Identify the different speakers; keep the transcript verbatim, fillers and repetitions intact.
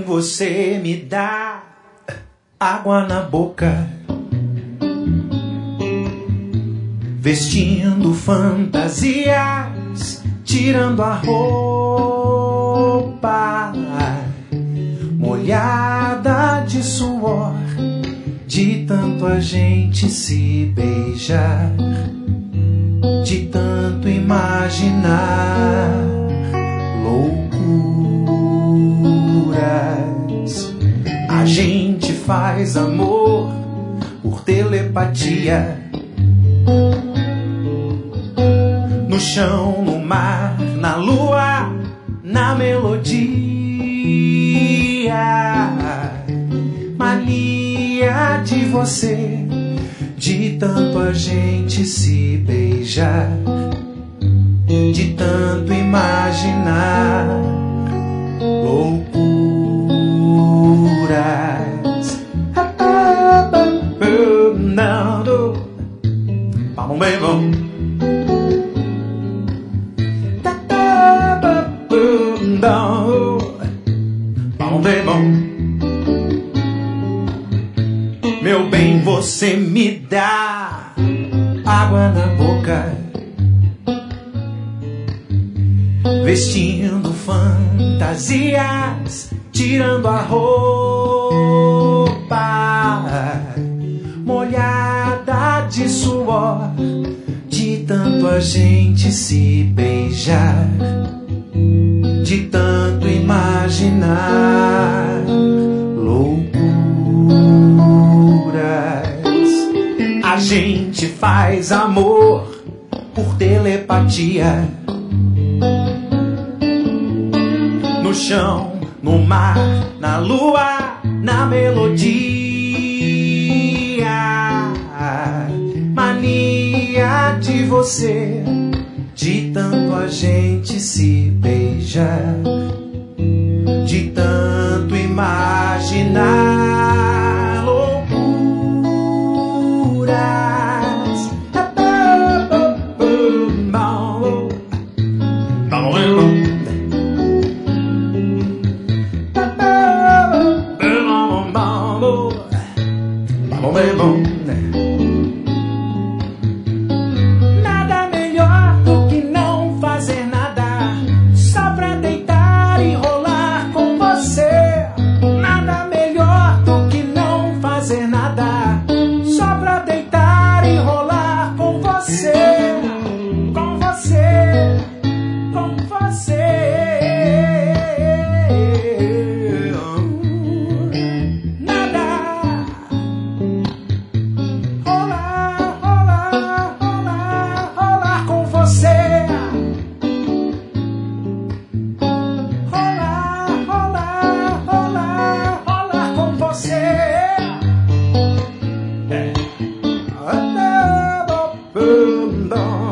Speaker 1: você me dá água na boca, vestindo fantasias, tirando a roupa molhada de suor, de tanto a gente se beijar, de tanto imaginar loucuras. A gente faz amor por telepatia, no chão, no mar, na lua, na melodia. Mania de você, de tanto a gente se beijar, de tanto imaginar loucuras. Meu bem, você me dá água na boca, vestindo fantasias, tirando a roupa molhada de suor, de tanto a gente se beijar, de tanto imaginar loucuras. A gente faz amor por telepatia, no chão, no mar, na lua, na melodia. Mania de você, de tanto a gente se beijar, de tanto imaginar loucuras. Nada melhor do que não fazer nada, só pra deitar e rolar com você. Nada melhor do que não fazer nada, só pra deitar e rolar com você. Com você, com você. Boom, boom.